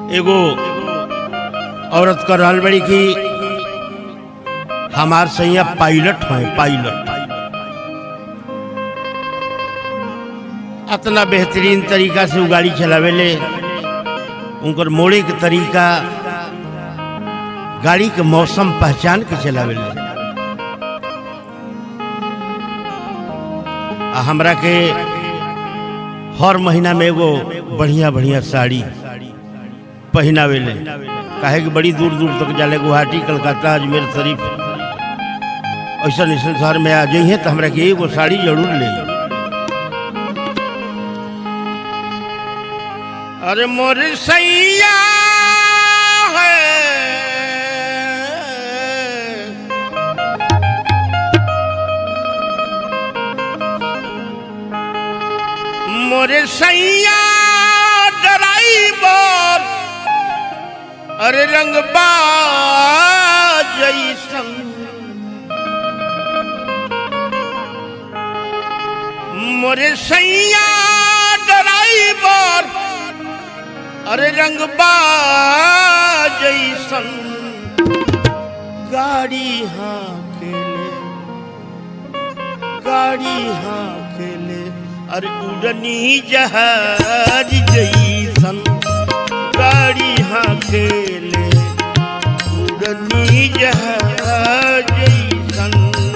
एगो औरत कर रहल बड़ी कि हमार सैया पायलट है। पायलट इतना बेहतरीन तरीका से वो गाड़ी चलावेले, उनकर मोड़े के तरीका, गाड़ी के मौसम पहचान के चलावेले। हमरा के हर महीना में एगो बढ़िया बढ़िया साड़ी पहनावेले, काहे कि बड़ी दूर दूर तक जाले, गुवाहाटी, कलकत्ता, अजमेर शरीफ, ऐसा शहर में आ जाइए तो हमरा के एगो साड़ी जरूर ले। अरे मोर सैया है मोरे सैया ड्राइवर, अरे रंगबा जैसन मोरे सैया ड्राइवर, अरे रंगबा जैसन गाड़ी हाकेले, गाड़ी हाकेले, अरे उड़नी जहाज जैसन गाड़ी हाकेले, उड़नी जहाज जैसन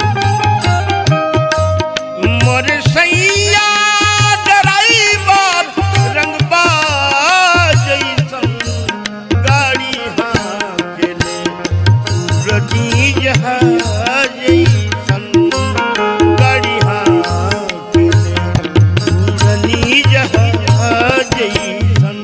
मोर सैया ड्राइवर, रंगबा जैसन गाड़ी हाकेले, उड़नी जहाज जैसन गाड़ी हाकेले, उड़नी जहाज जैसन।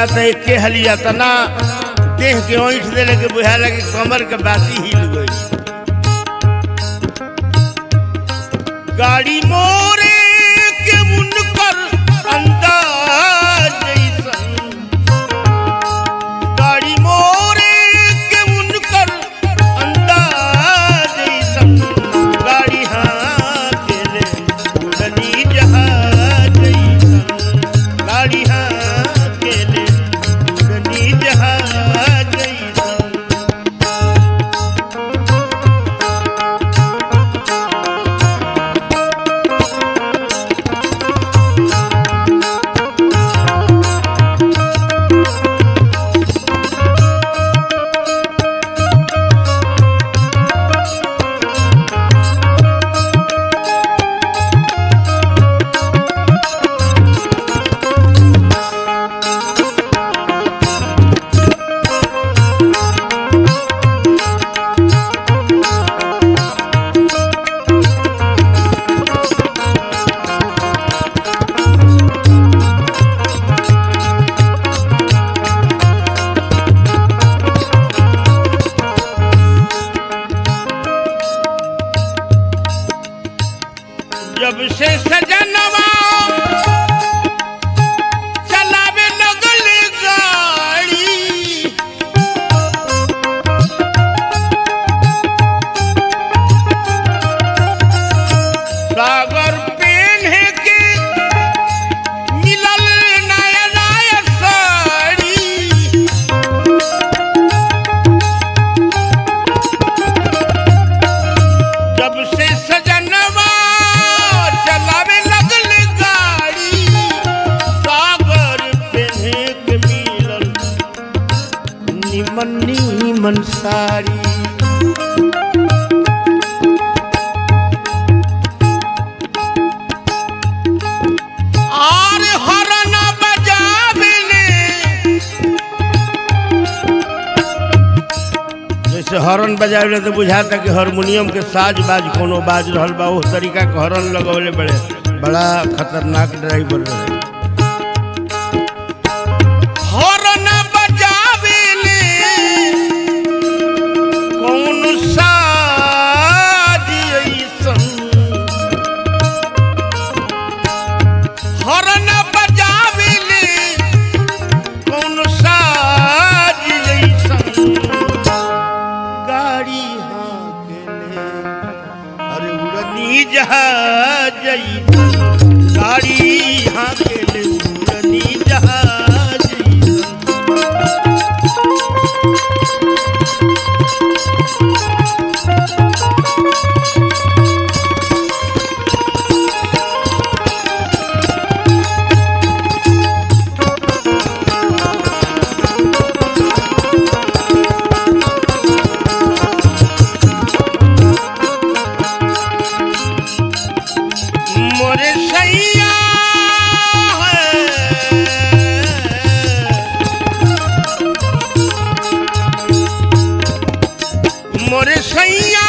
जाता है के हलिया तना देह के ओंठ दे लगे बुझा लगे कमर के बाती हिल गई। गाड़ी मोरे के मुनकर अंदाज जैसन, गाड़ी मोरे के मुनकर अंदाज जैसन, गाड़ी हाँ के ले उड़नी जहाज जैसन, गाड़ी हाँ के ले उड़नी जहाज जैसन। जब से सजनवा चलावे लगल गाड़ी, सागर पेन्हे के मिलल नया नया साड़ी, जब से सजनवा चलावे लगल गाड़ी, सागर पेन्हे के मिलल निमन निमन साड़ी। आर हरन बजावेले, जैसे हॉर्न बजावे तो बुझाता कि हारमोनियम के साज बाज कोनो बाज रहल बा, उस तरीका के हॉर्न लगवले बड़ा खतरनाक ड्राइवर रहे। हॉर्न बजावेले कौन साज ऐसन, हॉर्न बजावेले कौन साज ऐसन, गाड़ी हाँ के ले अरे उड़नी जहाज जैसन, गाड़ी हाँ के ले उड़नी जहाज जैसन। मोरे सैया मोरे सैया